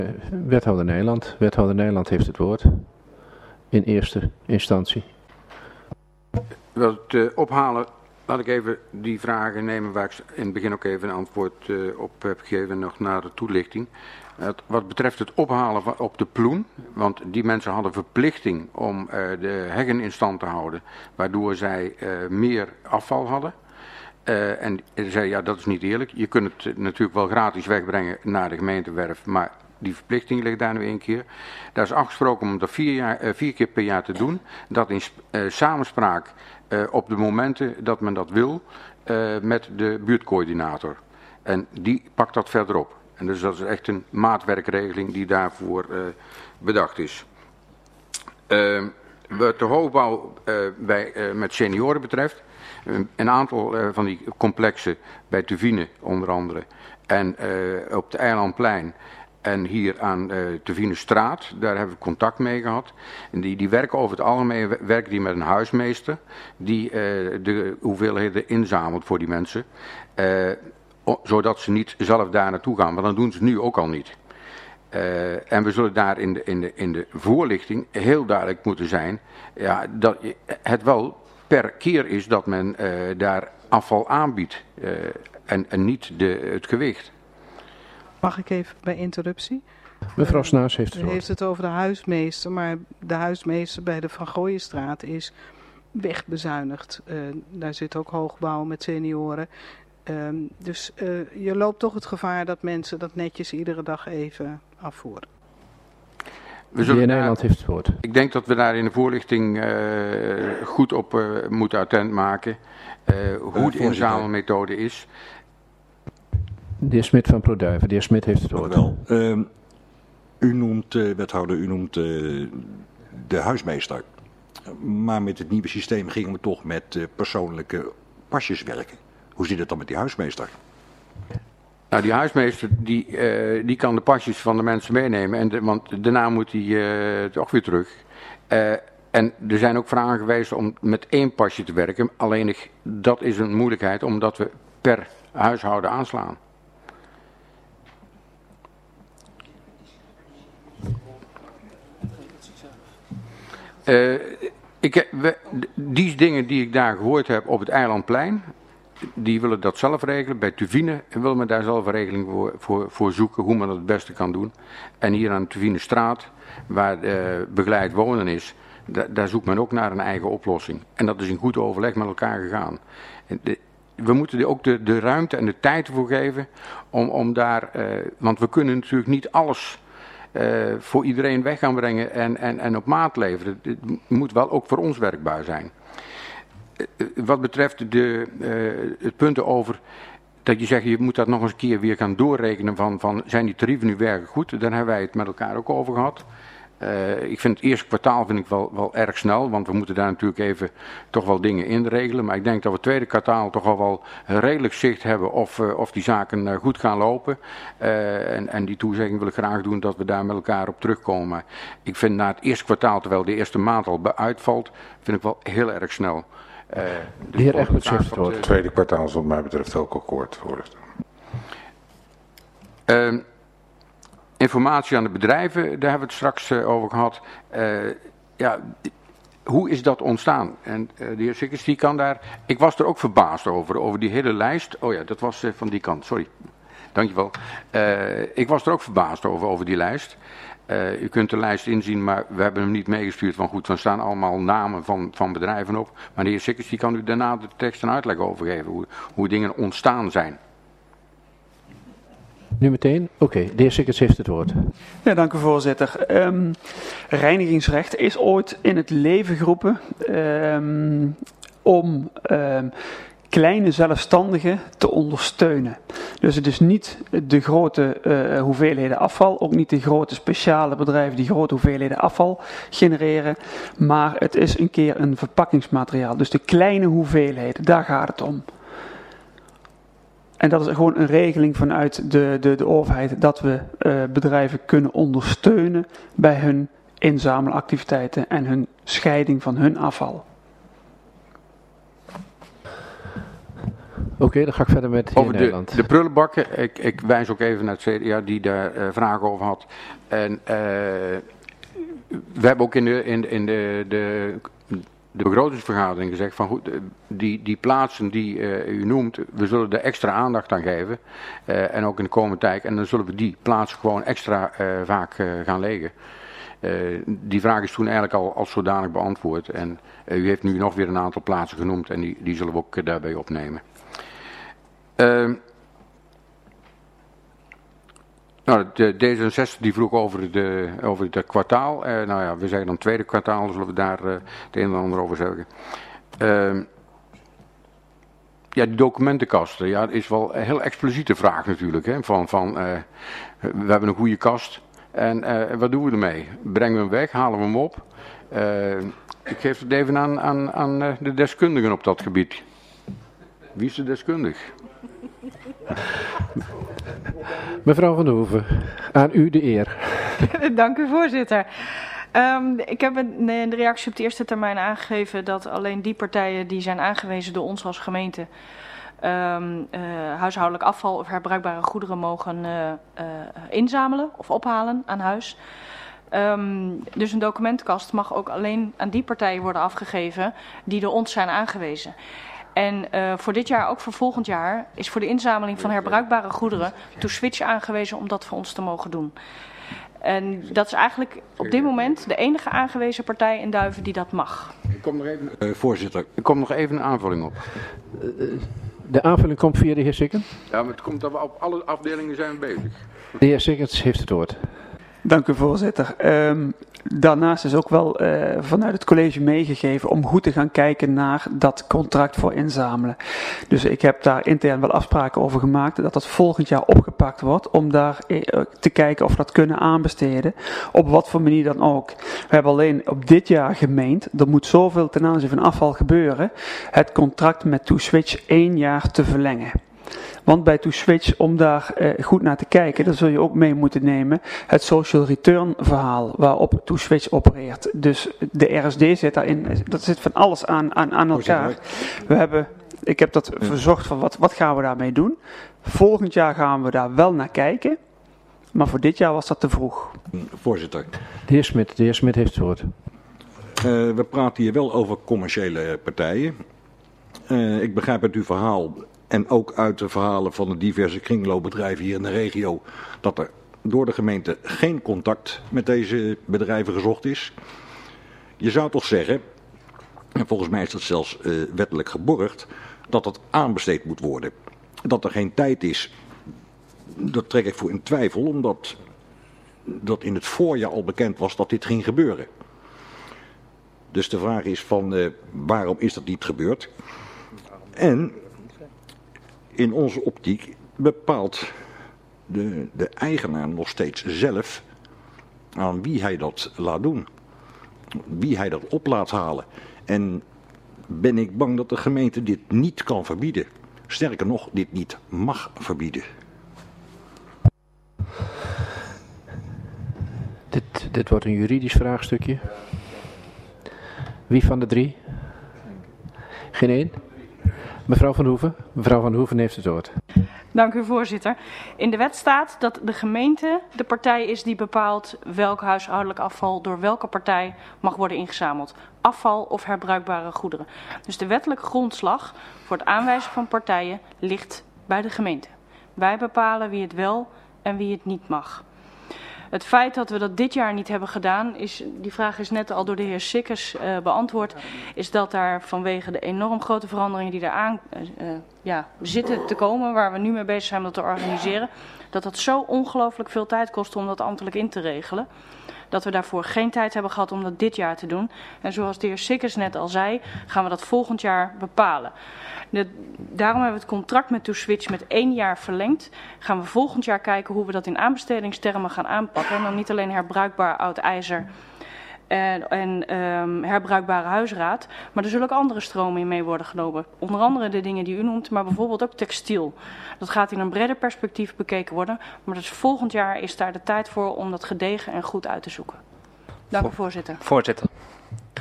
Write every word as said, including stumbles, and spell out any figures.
Wethouder Nijland. Wethouder Nijland heeft het woord. In eerste instantie. Wil het uh, ophalen, laat ik even die vragen nemen waar ik in het begin ook even een antwoord uh, op heb gegeven, nog naar de toelichting. Uh, wat betreft het ophalen van, op de Ploen, want die mensen hadden verplichting om uh, de heggen in stand te houden, waardoor zij uh, meer afval hadden. Uh, en zei, ja, dat is niet eerlijk. Je kunt het natuurlijk wel gratis wegbrengen naar de gemeentewerf, maar die verplichting ligt daar nu één keer. Daar is afgesproken om dat vier, jaar, uh, vier keer per jaar te doen. Dat in uh, samenspraak uh, op de momenten dat men dat wil uh, met de buurtcoördinator. En die pakt dat verder op. En dus dat is echt een maatwerkregeling die daarvoor uh, bedacht is. Uh, wat de hoogbouw uh, bij, uh, met senioren betreft. Een aantal uh, van die complexen bij Tuvine onder andere en uh, op de Eilandplein en hier aan uh, Tuvinestraat, daar hebben we contact mee gehad. En die, die werken over het algemeen werken die met een huismeester die uh, de hoeveelheden inzamelt voor die mensen, uh, o, zodat ze niet zelf daar naartoe gaan, want dan doen ze nu ook al niet. Uh, en we zullen daar in de, in, de, in de voorlichting heel duidelijk moeten zijn ja, dat het wel per keer is dat men uh, daar afval aanbiedt uh, en, en niet de, het gewicht. Mag ik even bij interruptie? Mevrouw Snaars heeft het U heeft het over de huismeester, maar de huismeester bij de Van Gooienstraat is wegbezuinigd. Uh, daar zit ook hoogbouw met senioren. Um, dus uh, je loopt toch het gevaar dat mensen dat netjes iedere dag even afvoeren. We de heer Nijland heeft het woord. Ik denk dat we daar in de voorlichting uh, goed op uh, moeten attent maken uh, hoe uh, de inzamelmethode is. De heer Smit van Ploduiven. De heer Smit heeft het woord. Wel. Uh, u noemt, uh, wethouder, u noemt uh, de huismeester. Maar met het nieuwe systeem gingen we toch met uh, persoonlijke pasjes werken. Hoe zit het dan met die huismeester? Nou, die huismeester die, uh, die kan de pasjes van de mensen meenemen, en de, want daarna moet hij uh, toch weer terug. Uh, en er zijn ook vragen geweest om met één pasje te werken, alleen dat is een moeilijkheid omdat we per huishouden aanslaan. Uh, ik, we, die dingen die ik daar gehoord heb op het Eilandplein, die willen dat zelf regelen. Bij Tuvine wil men daar zelf een regeling voor, voor, voor zoeken hoe men dat het beste kan doen. En hier aan de Tuvinestraat, waar uh, begeleid wonen is, da, daar zoekt men ook naar een eigen oplossing. En dat is in goed overleg met elkaar gegaan. En de, we moeten er ook de, de ruimte en de tijd voor geven om, om daar, uh, want we kunnen natuurlijk niet alles uh, voor iedereen weg gaan brengen en, en, en op maat leveren. Het moet wel ook voor ons werkbaar zijn. Wat betreft de uh, het punten over dat je zegt je moet dat nog eens een keer weer gaan doorrekenen van, van zijn die tarieven nu werken goed, daar hebben wij het met elkaar ook over gehad. Uh, ik vind het eerste kwartaal vind ik wel, wel erg snel, want we moeten daar natuurlijk even toch wel dingen inregelen. Maar ik denk dat we het tweede kwartaal toch al wel redelijk zicht hebben of, uh, of die zaken uh, goed gaan lopen. Uh, en, en die toezegging wil ik graag doen dat we daar met elkaar op terugkomen. Maar ik vind na het eerste kwartaal, terwijl de eerste maand al uitvalt, vind ik wel heel erg snel. Uh, de heer Egberts heeft het woord. Het tweede kwartaal is wat mij betreft ook akkoord, voorzitter. Uh, informatie aan de bedrijven, daar hebben we het straks uh, over gehad. Uh, ja, hoe is dat ontstaan? En uh, de heer Sikkers, die kan daar... Ik was er ook verbaasd over, over die hele lijst. Oh ja, dat was uh, van die kant, sorry. Dankjewel. Uh, ik was er ook verbaasd over, over die lijst. Uh, u kunt de lijst inzien, maar we hebben hem niet meegestuurd. Van goed, er staan allemaal namen van, van bedrijven op. Maar de heer Sikkers, die kan u daarna de tekst en uitleg over geven. Hoe, hoe dingen ontstaan zijn. Nu meteen? Oké, okay, de heer Sikkers heeft het woord. Ja, dank u voorzitter. Um, reinigingsrecht is ooit in het leven geroepen um, om um, kleine zelfstandigen te ondersteunen. Dus het is niet de grote uh, hoeveelheden afval, ook niet de grote speciale bedrijven die grote hoeveelheden afval genereren, maar het is een keer een verpakkingsmateriaal. Dus de kleine hoeveelheden, daar gaat het om. En dat is gewoon een regeling vanuit de, de, de overheid dat we uh, bedrijven kunnen ondersteunen bij hun inzamelactiviteiten en hun scheiding van hun afval. okay, dan ga ik verder met de heer Over Nederland. de, de prullenbakken, ik, ik wijs ook even naar het C D A die daar uh, vragen over had. En uh, we hebben ook in de, in, in de, de, de begrotingsvergadering gezegd van goed, die, die plaatsen die uh, u noemt, we zullen er extra aandacht aan geven. Uh, en ook in de komende tijd. En dan zullen we die plaatsen gewoon extra uh, vaak uh, gaan legen. Uh, die vraag is toen eigenlijk al als zodanig beantwoord. En uh, u heeft nu nog weer een aantal plaatsen genoemd en die, die zullen we ook uh, daarbij opnemen. Uh, nou, de D zesenzestig die vroeg over, de, over het kwartaal. Uh, nou ja, we zeggen dan tweede kwartaal, zullen we daar uh, het een en ander over zeggen. Uh, ja, die documentenkasten, ja, is wel een heel expliciete vraag natuurlijk. Hè, van, van, uh, we hebben een goede kast en uh, wat doen we ermee? Brengen we hem weg, halen we hem op? Uh, ik geef het even aan, aan, aan uh, de deskundigen op dat gebied. Wie is de deskundig? Mevrouw Van der Hoeven, aan u de eer. Dank u, voorzitter. Um, ik heb in de reactie op de eerste termijn aangegeven dat alleen die partijen die zijn aangewezen door ons als gemeente um, uh, huishoudelijk afval of herbruikbare goederen mogen uh, uh, inzamelen of ophalen aan huis. Um, dus een documentenkast mag ook alleen aan die partijen worden afgegeven die door ons zijn aangewezen. En uh, voor dit jaar, ook voor volgend jaar, is voor de inzameling van herbruikbare goederen To Switch aangewezen om dat voor ons te mogen doen. En dat is eigenlijk op dit moment de enige aangewezen partij in Duiven die dat mag. Ik kom nog even, Uh, voorzitter, ik kom nog even een aanvulling op. De aanvulling komt via de heer Sikkens. Ja, maar het komt dat we op alle afdelingen zijn bezig. De heer Sikkens heeft het woord. Dank u, voorzitter. Um, daarnaast is ook wel uh, vanuit het college meegegeven om goed te gaan kijken naar dat contract voor inzamelen. Dus ik heb daar intern wel afspraken over gemaakt dat dat volgend jaar opgepakt wordt om daar uh, te kijken of we dat kunnen aanbesteden. Op wat voor manier dan ook. We hebben alleen op dit jaar gemeend, er moet zoveel ten aanzien van afval gebeuren, het contract met To Switch één jaar te verlengen. Want bij To Switch, om daar eh, goed naar te kijken, dan zul je ook mee moeten nemen het social return verhaal waarop To Switch opereert. Dus de R S D zit daarin, dat zit van alles aan, aan, aan elkaar. We hebben, ik heb dat verzocht van wat, wat gaan we daarmee doen. Volgend jaar gaan we daar wel naar kijken, maar voor dit jaar was dat te vroeg. voorzitter. De heer Smit, de heer Smit heeft het woord. Uh, we praten hier wel over commerciële partijen. Uh, ik begrijp uit uw verhaal en ook uit de verhalen van de diverse kringloopbedrijven hier in de regio dat er door de gemeente geen contact met deze bedrijven gezocht is. Je zou toch zeggen, en volgens mij is dat zelfs uh, wettelijk geborgd, dat het aanbesteed moet worden. Dat er geen tijd is, dat trek ik voor in twijfel, omdat dat in het voorjaar al bekend was dat dit ging gebeuren. Dus de vraag is van uh, waarom is dat niet gebeurd? En in onze optiek bepaalt de, de eigenaar nog steeds zelf aan wie hij dat laat doen. Wie hij dat op laat halen. En ben ik bang dat de gemeente dit niet kan verbieden. Sterker nog, dit niet mag verbieden. Dit, dit wordt een juridisch vraagstukje. Wie van de drie? Geen één? Mevrouw Van Hoeven. Mevrouw Van Hoeven heeft het woord. Dank u, voorzitter. In de wet staat dat de gemeente de partij is die bepaalt welk huishoudelijk afval door welke partij mag worden ingezameld. Afval of herbruikbare goederen. Dus de wettelijke grondslag voor het aanwijzen van partijen ligt bij de gemeente. Wij bepalen wie het wel en wie het niet mag. Het feit dat we dat dit jaar niet hebben gedaan, is, die vraag is net al door de heer Sikkers uh, beantwoord, is dat daar vanwege de enorm grote veranderingen die eraan uh, ja, zitten te komen, waar we nu mee bezig zijn om dat te organiseren, dat dat zo ongelooflijk veel tijd kost om dat ambtelijk in te regelen. Dat we daarvoor geen tijd hebben gehad om dat dit jaar te doen. En zoals de heer Sikkers net al zei, gaan we dat volgend jaar bepalen. De, daarom hebben we het contract met To Switch met één jaar verlengd. Gaan we volgend jaar kijken hoe we dat in aanbestedingstermen gaan aanpakken. En dan niet alleen herbruikbaar oud ijzer en, en um, herbruikbare huisraad. Maar er zullen ook andere stromen in mee worden genomen. Onder andere de dingen die u noemt, maar bijvoorbeeld ook textiel. Dat gaat in een breder perspectief bekeken worden. Maar dus volgend jaar is daar de tijd voor om dat gedegen en goed uit te zoeken. Dank u, voorzitter. Voorzitter.